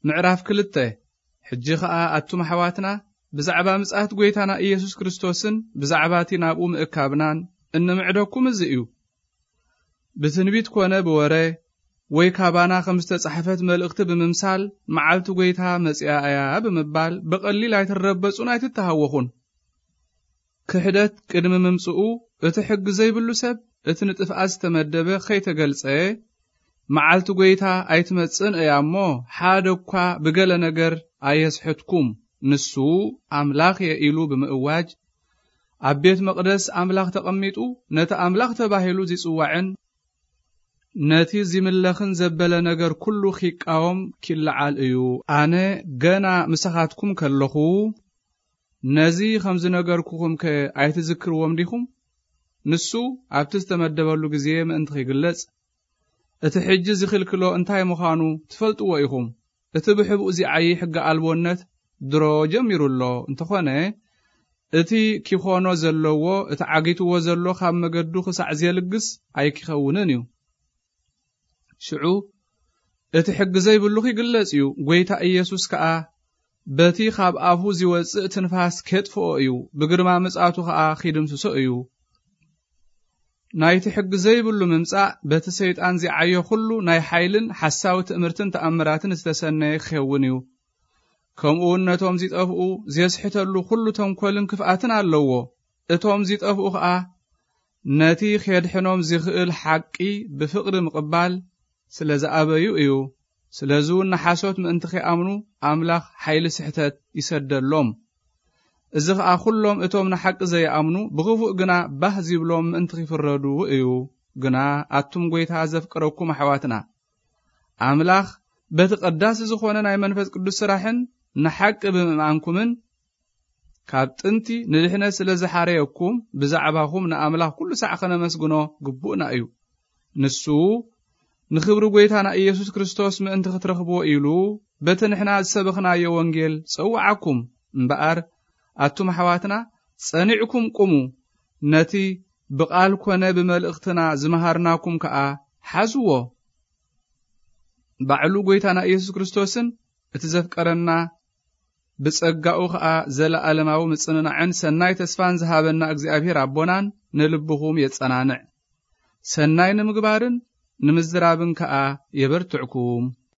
ምዕራፍ 2 ሕጂ ኸኣ ኣቱም ኣሕዋትና ብዛዕባ ምጽኣት ጐይታና ኢየሱስ ክርስቶስን ብዛዕባቲ ናብኡ ምእካብናን እንምዕደኩም እዚ እዩ። ብትንቢት ኮነ ብወረ ወይ ካባና ከም ዝተጻሕፈት መልእኽቲ ብምምሳል መዓልቲ ጐይታ መጽኣ እያ ብምባል ብቐሊል ኣይትረበጹን ኣይትተሃወኹን። ክሕደት ቅድሚ ምምጽኡ እቲ ሕጊ ዘይብሉ ሰብ እቲ ንጥፍኣት ዝተመደበ ኸይተገልጸ መዓልቲ ጐይታ ኣይትመጽን እያ እሞ ሓደ እኳ ብገለ ነገር ኣየስሕትኩም ንሱ ኣምላኽ እየ ኢሉ ብምእዋጅ ኣብ ቤት መቕደስ ኣምላኽ ተቐሚጡ ነቲ ኣምላኽ ተባሂሉ ዝጽዋዕን ነቲ ዝምለኽን ዘበለ ነገር ኩሉ ኺቃወም ኪለዓል እዩ። ኣነ ገና ምሳኻትኩም ከለኹ ነዚ ከም ዝነገርኩኹም ኣይትዝክርዎም ዲኹም? ንሱ ኣብቲ ዝተመደበሉ ጊዜ ምእንቲ ኺግለጽ እቲ ሕጂ ዝኽልክሎ እንታይ ምዃኑ ትፈልጥዎ ኢኹም። እቲ ብሕብኡ ዝዓዪ ሕጊ ኣልቦነት ድሮ ጀሚሩሎ እንተኾነ እቲ ኪኾኖ ዘለዎ እቲ ዓጊትዎ ዘሎ ካብ መገዱ ክሳዕ ዘልግስ ኣይክኸውንን እዩ። ሽዑ እቲ ሕጊ ዘይብሉ ኺግለጽ እዩ። ጐይታ ኢየሱስ ከኣ በቲ ካብ ኣፉ ዝወፅእ ትንፋስ ከጥፍኦ እዩ። ብግርማ ምጽኣቱ ከኣ ኺድምስሶ እዩ። ናይቲ ሕጊ ዘይብሉ ምምጻእ በቲ ሰይጣን ዝዓዮ ኩሉ ናይ ሓይልን ሓሳዊ ትእምርትን ተኣምራትን ዝተሰነየ ክኸውን እዩ። ከምኡውን ነቶም ዝጠፍኡ ዘስሕተሉ ኩሉ ተንኰልን ክፍኣትን ኣለዎ። እቶም ዝጠፍኡ ከኣ ነቲ ኼድሕኖም ዝኽእል ሓቂ ብፍቕሪ ምቕባል ስለ ዝኣበዩ እዩ። ስለዙውን ንሓሶት ምእንቲ ኺኣምኑ ኣምላኽ ሓይሊ ስሕተት ይሰደሎም። እዚ ኸኣ ኩሎም እቶም ንሓቂ ዘይኣምኑ ብኽፉእ ግና ባህ ዚብሎም ምእንቲ ኺፍረዱ እዩ። ግና ኣቱም ጐይታ ዘፍቅረኩም ኣሕዋትና ኣምላኽ በቲ ቐዳሲ ዝኾነ ናይ መንፈስ ቅዱስ ስራሕን ንሓቂ ብምእማንኩምን ካብ ጥንቲ ንድሕነት ስለ ዝሓረየኩም ብዛዕባኹም ንኣምላኽ ኩሉ ሳዕ ኸነመስግኖ ግቡእና እዩ። ንሱ ንኽብሪ ጐይታና ኢየሱስ ክርስቶስ ምእንቲ ኽትረኽብዎ ኢሉ በቲ ንሕና ዝሰበኽናዮ ወንጌል ጸውዓኩም እምበኣር ኣቱም ኣሕዋትና ጸኒዕኩም ቁሙ። ነቲ ብቓል ኮነ ብመልእኽትና ዝመሃርናኩም ከኣ ሓዝዎ። ባዕሉ ጐይታና ኢየሱስ ክርስቶስን እቲ ዘፍቀረና ብጸጋኡ ከኣ ዘለዓለማዊ ምጽንናዕን ሰናይ ተስፋን ዝሃበና እግዚኣብሔር ኣቦናን ንልብኹም የጸናንዕ። ሰናይ ንምግባርን ንምዝራብን ከኣ የበርትዕኩም።